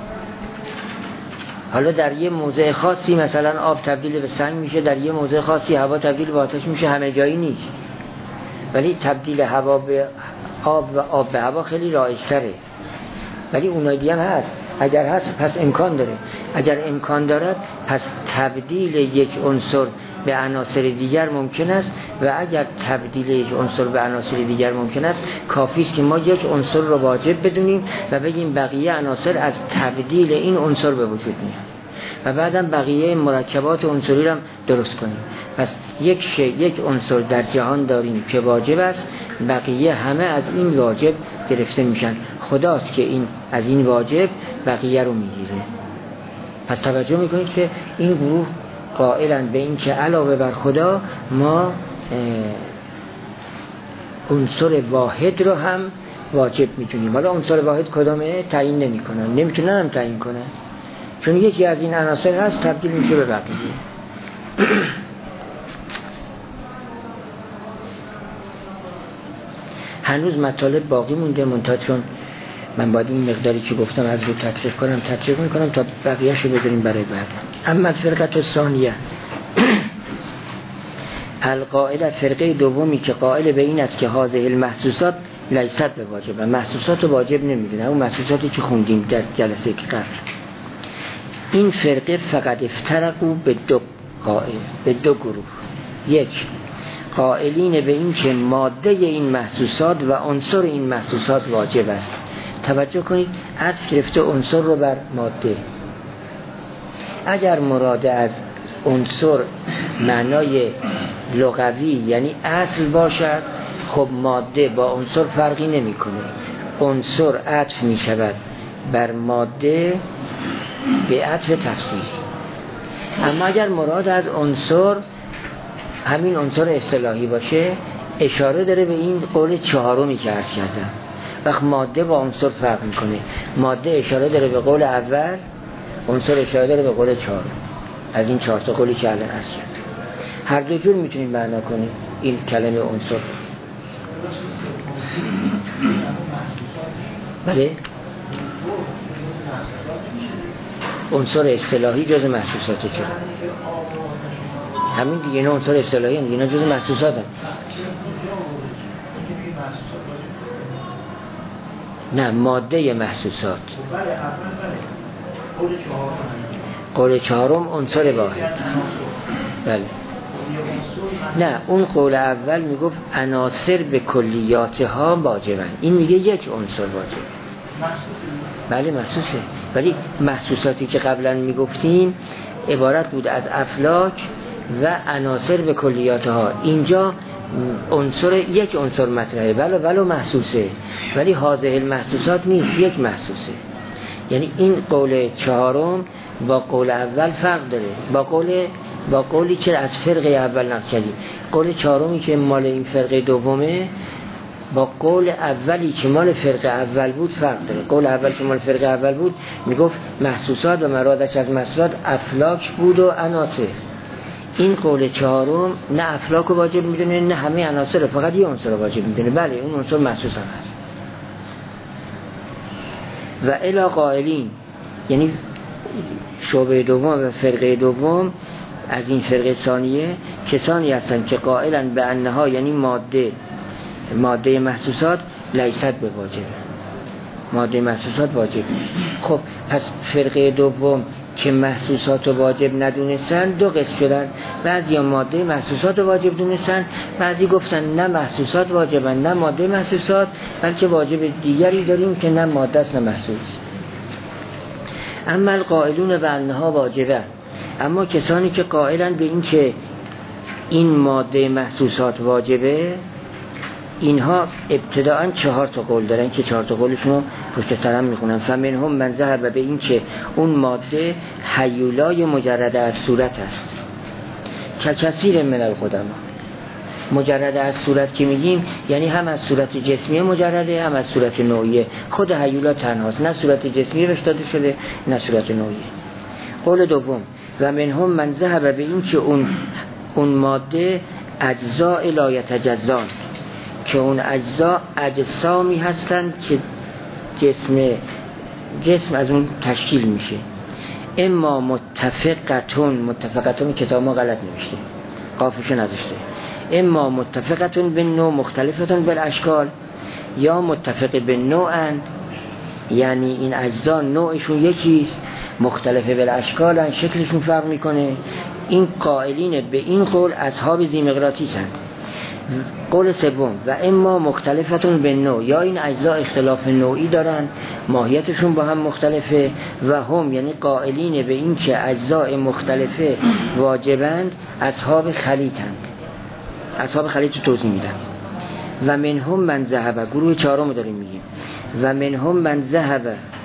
حالا در یه موضع خاصی مثلا آب تبدیل به سنگ میشه، در یه موضع خاصی هوا تبدیل به آتش میشه، همه جایی نیست. ولی تبدیل هوا به آب و آب به هوا خیلی رایج‌تره. ولی اونایی دیگه هم هست. اگر هست پس امکان داره. اگر امکان دارد پس تبدیل یک عنصر به عناصر دیگر ممکن است و اگر تبدیل یک عنصر به عناصر دیگر ممکن است، کافی است که ما یک عنصر رو واجب بدونیم و بگیم بقیه عناصر از تبدیل این عنصر به وجود میاد و بعدم بقیه مرکبات عنصری رو هم درست کنیم. پس یک شی، یک عنصر در جهان داریم که واجب است، بقیه همه از این واجب گرفته میشن. خداست که این از این واجب بقیه رو میگیره. پس توجه میکنید که این گروه قائلند به این که علاوه بر خدا ما عنصر واحد رو هم واجب میدونیم. حالا عنصر واحد کدامه تعیین نمیکنن، نمیتونن هم تعیین کنن، چون یکی از این عناصر هست تبدیل میشه به بقیه. هنوز مطالب باقی مونده، منتها چون من باید این مقداری که گفتم از رو تطریق کنم تطریق میکنم تا بقیه‌شو بذاریم برای بعد. اما فرقه الثانیه القائل، فرقه دومی که قائل به این است که هذه المحسوسات لیست به واجب، محسوسات واجب نمیدونه، اون محسوساتی که خوندیم در جلسه قبل. این فرقه فقط افترقوا به دو قائل، به دو گروه. یک، قائلین به این که ماده این محسوسات و عنصر این محسوسات واجب است. توجه کنید، عطف گرفته عنصر رو بر ماده. اگر مراد از عنصر معنای لغوی یعنی اصل باشد، خب ماده با عنصر فرقی نمی کنه، عنصر عطف می شود بر ماده به عطف تفسیر. اما اگر مراد از عنصر همین عنصر اصطلاحی باشه، اشاره داره به این قول چهارمی که عرض کردم. وقت ماده با عنصر فرق میکنه، ماده اشاره داره به قول اول، عنصر اشاره داره به قول چهارم. از این چهار تا قولی که الان عرض کردم هر دو جور میتونیم معنا کنیم این کلمه عنصر. بله، عنصر اصطلاحی جز محسوسات چه؟ همین دیگه، نه عنصر اصطلاحی هم دیگه، نه جز محسوسات هم. نه، ماده محسوسات. قول چهارم عنصر واحد. بله. نه، اون قول اول میگفت عناصر به کلیاتها واجبن، این میگه یک عنصر واجب. بله محسوسه، ولی محسوساتی که قبلا میگفتیم عبارت بود از افلاک و عناصر به کلیاتها. اینجا عنصر یک عنصر مطرحه، ولو ولو محسوسه، ولی هذه المحسوسات نیست، یک محسوسه. یعنی این قول چهارم با قول اول فرق داره، با قول با قولی که از فرقه اول نقل کردیم. قول چهارمی که مال این فرقه دومه با قول اولی که مال فرقه اول بود فرق داره. قول اول که مال فرقه اول بود میگفت محسوسات و مرادش از محسوسات افلاک بود و عناصر. این قول چهارم نه افلاک واجب میدونه نه همه عناصر، فقط یه عنصر واجب میدونه. بله، این عنصر محسوس هم هست. و الی قائلین، یعنی شعبه دوم و فرقه دوم از این فرقه ثانیه کسانی هستند که قائلن به انها، یعنی ماده ماده محسوسات لیست به واجب، ماده محسوسات واجب نیست. خب پس فرقه دوم که محسوسات واجب ندونستن دو قسم شدن، بعضی ماده محسوسات واجب دونستن، بعضی گفتن نه محسوسات واجبن نه ماده محسوسات، بلکه واجب دیگری داریم که نه ماده است نه محسوس. اما القائلون به انها واجبه، اما کسانی که قائلن به این که این ماده محسوسات واجبه، اینها ابتداعا چهار تا قول دارن که چهار تا قولشون رو پشت سرم میخونم. فمنهم من ذهب به این که اون ماده حیولای مجرد از صورت است، که کثیر من القدما. مجرد از صورت که میگیم یعنی هم از صورت جسمی مجرده هم از صورت نوعیه. خود حیولا تنهاست، نه صورت جسمی بهش داده شده نه صورت نوعیه. قول دوم و منهم من ذهب به این که اون اون ماده اجزاء لا یتجزان، که اون اجزا اجسامی هستند که جسم جسم از اون تشکیل میشه. اما متفقتون، متفقتون کتاب ما غلط نوشته، قافشو نذاشته. اما متفقتون به نوع مختلفتون بالاشکال، یا متفق به نوعند، یعنی این اجزا نوعشون یکیست، مختلفه بالاشکالن، شکلشون فرق میکنه. این قائلین به این قول اصحاب ذیمقراطیس هستند. قول سوم و اما مختلفتون به نوع، یا این اجزا اختلاف نوعی دارن، ماهیتشون با هم مختلفه. و هم یعنی قائلین به این که اجزاء مختلفه واجبند اصحاب خلیطند. اصحاب خلیط رو توضیح میدم. و منهم من ذهب، گروه چهارم داریم میگیم. و منهم من ذهب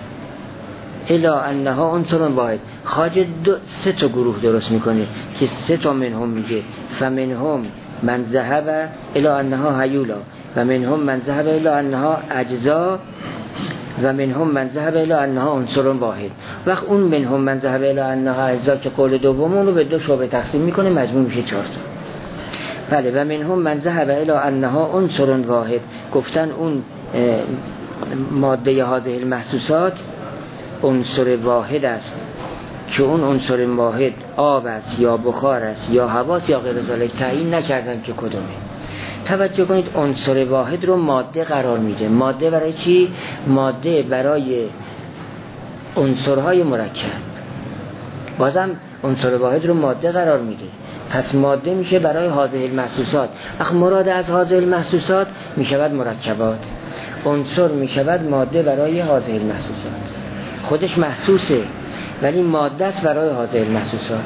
الی انها عنصر واحد. خواجه سه تا گروه درست میکنه که سه تا منهم میگه. فمنهم من ذهب الی انها هیولا و منهم من ذهب الی انها اجزا و منهم من ذهب الی انها عنصر واحد. وقت اون منهم من ذهب الی انها اجزا که قول دومون رو به دو شعبه تقسیم میکنه، مجموع میشه چهار تا. بله و منهم من ذهب الی انها عنصر واحد، گفتن اون ماده هذه المحسوسات عنصر واحد است که اون عنصر واحد آب است یا بخار است یا هواست یا غیر ذالک، تعیین نکردن که کدومه. توجه کنید عنصر واحد رو ماده قرار میده. ماده برای چی؟ ماده برای عنصرهای مرکب. بازم عنصر واحد رو ماده قرار میده، پس ماده میشه برای هذه المحسوسات. اخ مراد از هذه المحسوسات میشود مرکبات، عنصر میشود ماده برای هذه المحسوسات. خودش محسوسه ولی ماده است برای هذه المحسوسات.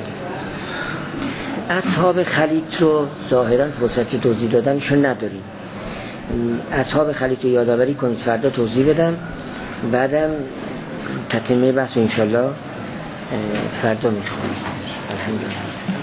اصحاب خلیط رو ظاهرا فرصت توضیح دادنشون نداریم. اصحاب خلیط رو یادآوری کنید، فردا توضیح بدم، بعدم تتمه بحث انشالله فردا میخونیم. الحمدلله.